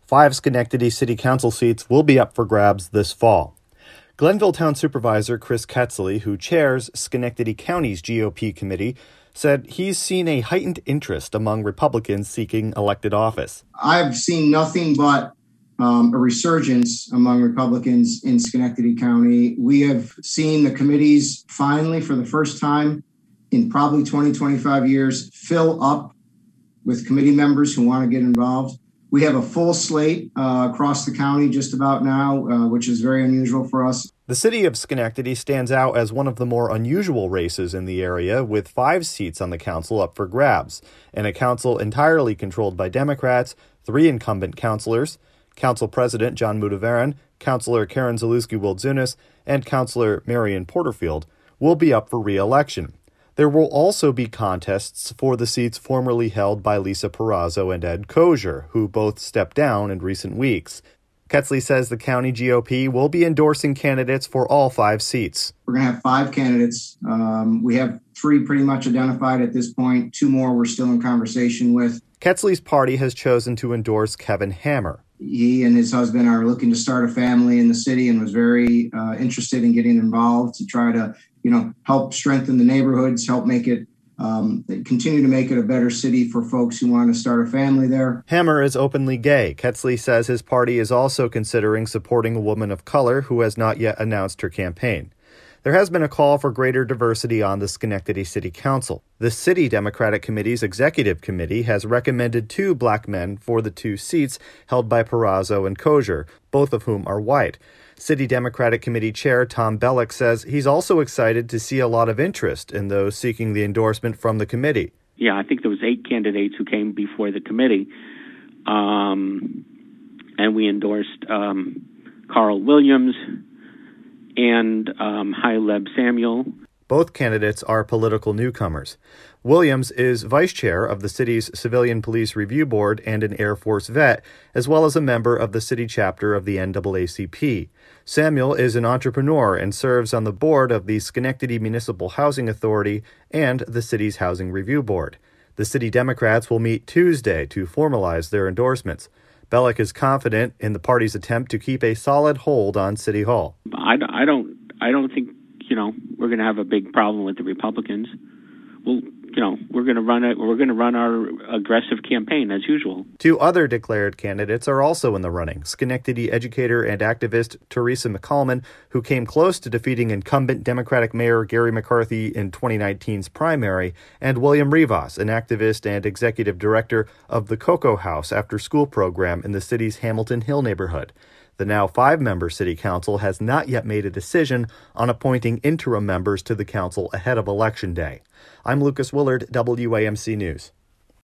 5 Schenectady City Council seats will be up for grabs this fall. Glenville Town Supervisor Chris Ketzley, who chairs Schenectady County's GOP committee, said he's seen a heightened interest among Republicans seeking elected office. I've seen nothing but a resurgence among Republicans in Schenectady County. We have seen the committees finally, for the first time in probably 20, 25 years, fill up with committee members who want to get involved. We have a full slate across the county just about now, which is very unusual for us. The city of Schenectady stands out as one of the more unusual races in the area, with 5 seats on the council up for grabs, and a council entirely controlled by Democrats, 3 incumbent councilors, Council President John Mudaveran, Councilor Karen Zalewski-Wildzunas, and Councilor Marion Porterfield will be up for re-election. There will also be contests for the seats formerly held by Lisa Perazo and Ed Kosher, who both stepped down in recent weeks. Ketzley says the county GOP will be endorsing candidates for all 5 seats. We're going to have 5 candidates. We have 3 pretty much identified at this point. 2 more we're still in conversation with. Ketzley's party has chosen to endorse Kevin Hammer. He and his husband are looking to start a family in the city and was very interested in getting involved to try to, help strengthen the neighborhoods, help make it, continue to make it a better city for folks who want to start a family there. Hammer is openly gay. Ketzley says his party is also considering supporting a woman of color who has not yet announced her campaign. There has been a call for greater diversity on the Schenectady City Council. The City Democratic Committee's Executive Committee has recommended 2 black men for the 2 seats held by Perazo and Kosher, both of whom are white. City Democratic Committee Chair Tom Bellick says he's also excited to see a lot of interest in those seeking the endorsement from the committee. Yeah, I think there was 8 candidates who came before the committee, and we endorsed Carl Williams and Hyleb Samuel. Both candidates are political newcomers. Williams is vice chair of the city's Civilian Police Review Board and an Air Force vet, as well as a member of the city chapter of the NAACP. Samuel is an entrepreneur and serves on the board of the Schenectady Municipal Housing Authority and the city's Housing Review Board. The city Democrats will meet Tuesday to formalize their endorsements. Bellick is confident in the party's attempt to keep a solid hold on City Hall. I don't think we're going to have a big problem with the Republicans. Well, we're going to run our aggressive campaign as usual. 2 other declared candidates are also in the running. Schenectady educator and activist Teresa McCallman, who came close to defeating incumbent Democratic Mayor Gary McCarthy in 2019's primary, and William Rivas, an activist and executive director of the Cocoa House after-school program in the city's Hamilton Hill neighborhood. The now 5-member city council has not yet made a decision on appointing interim members to the council ahead of Election Day. I'm Lucas Willard, WAMC News.